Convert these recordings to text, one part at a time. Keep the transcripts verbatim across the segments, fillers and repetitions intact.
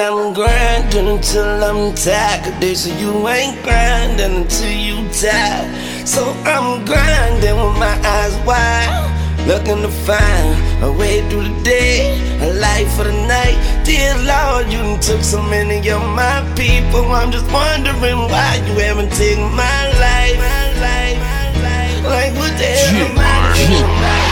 I'm grinding until I'm tired. They say you ain't grinding until you tired. So I'm grinding with my eyes wide, looking to find a way through the day, a life for the night. Dear Lord, you done took so many of my people. I'm just wondering why you haven't taken my life. My life, my life. Like what the hell am I doing?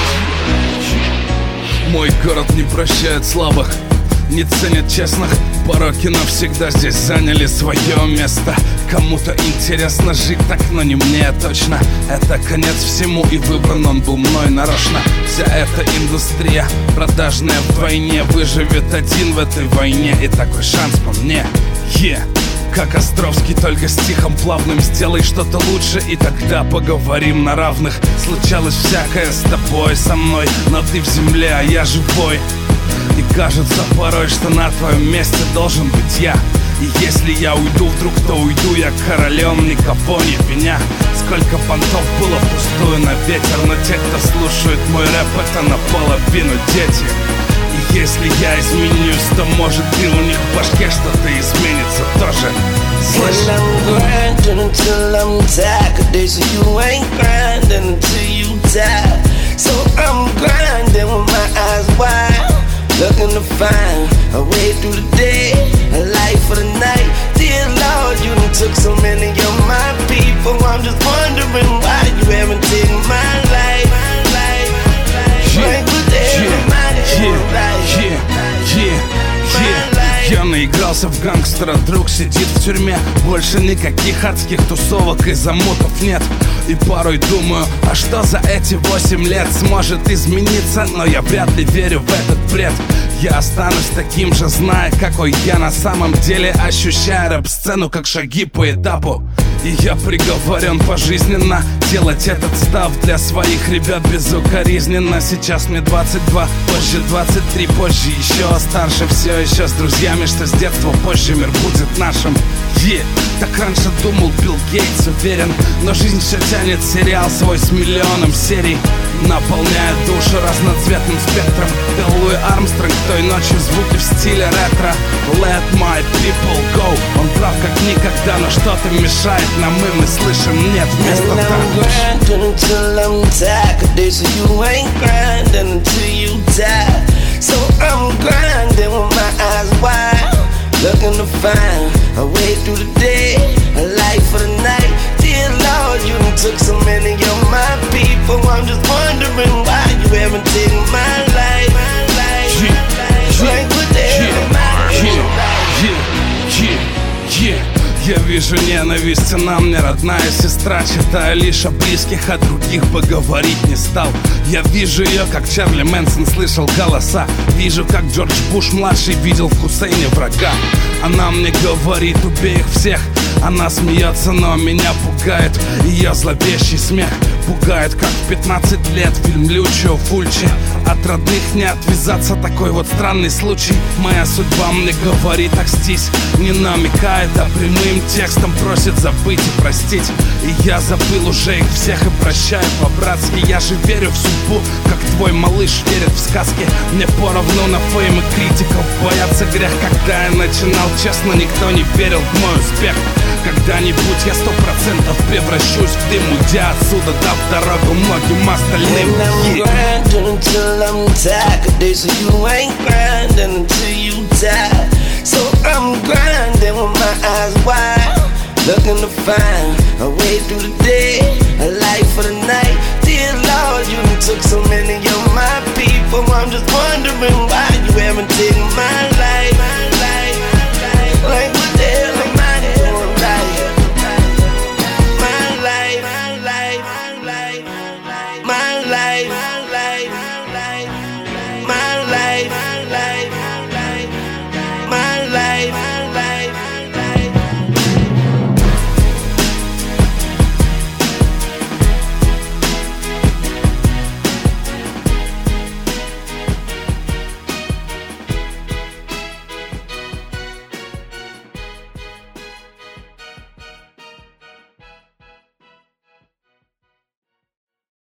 Мой город не прощает слабых, не ценит честных. Пороки навсегда здесь заняли свое место. Кому-то интересно жить так, но не мне точно. Это конец всему, и выбран он был мной нарочно. Вся эта индустрия продажная вдвойне. Выживет один в этой войне, и такой шанс по мне. Yeah. Как Островский, только стихом плавным. Сделай что-то лучше, и тогда поговорим на равных. Случалось всякое с тобой, со мной, но ты в земле, а я живой. И кажется порой, что на твоем месте должен быть я. И если я уйду вдруг, то уйду я королем, никого не виня. Сколько понтов было впустую на ветер, но те, кто слушает мой рэп, это наполовину дети. И если я изменюсь, то может и у них в башке что-то изменится тоже. Слышь? And I'm grinding until I'm tired. 'Cause they say you ain't grinding until you tired. So I'm grinding with my eyes wide, looking to find a way through the day, a life for the night. Dear Lord, you done took so many of my people. I'm just wondering why you haven't taken my life. My life, my life. Yeah, like what the hell yeah, am I doing? yeah, yeah, yeah, yeah. Я наигрался в гангстера, друг сидит в тюрьме. Больше никаких адских тусовок и замутов нет. И порой думаю, а что за эти восемь лет сможет измениться? Но я вряд ли верю в этот бред. Я останусь таким же, зная, какой я на самом деле, ощущая рэп-сцену как шаги по этапу. И я приговорен пожизненно делать этот став для своих ребят безукоризненно. Сейчас мне двадцать два, позже двадцать три, позже еще старше. Все еще с друзьями, что с детства, позже мир будет нашим. Yeah. Так раньше думал Билл Гейтс, уверен, но жизнь все тянет сериал свой с миллионом серий, наполняет душу разноцветным спектром. Пел Луи Армстронг той ночью звуки в стиле ретро. Let my people go. Он прав как никогда, но что-то мешает нам, и мы слышим нет вместо And I'm grinding until I'm tired. 'Cause they say you ain't grinding until you tired. So I'm grinding with my eyes wide, looking to find a way through the day, a life for the night. Dear Lord, you done took so many of my people. I'm just wondering why you haven't taken my life. My life, Yeah, my life. yeah, Like what the hell yeah, am I doing? yeah, yeah, yeah, yeah. Я вижу ненависть, она мне родная сестра. Читаю лишь о близких, о других поговорить не стал. Я вижу ее, как Чарли Мэнсон слышал голоса. Вижу, как Джордж Буш-младший видел в Хусейне врага. Она мне говорит, убей их всех. Она смеется, но меня пугает ее зловещий смех. Пугает, как в пятнадцать лет фильм Лючио Фульчи. От родных не отвязаться, такой вот странный случай. Моя судьба мне говорит, окстись. Не намекает, а прямым текстом просит забыть и простить. И я забыл уже их всех и прощаю по-братски. Я же верю в судьбу, как твой малыш верит в сказки. Мне поровну на фейм и критиков. Бояться грех, когда я начинал честно, никто не верил в мой успех. Когда-нибудь я сто процентов превращусь в дым, уйдя отсюда, дав дорогу многим остальным. And I'm grinding until I'm tired. 'Cause they say you ain't grinding until you tired. So I'm grinding with my eyes wide, looking to find a way through the day, a life for the night. Dear Lord, you done took so many of my people. I'm just wondering why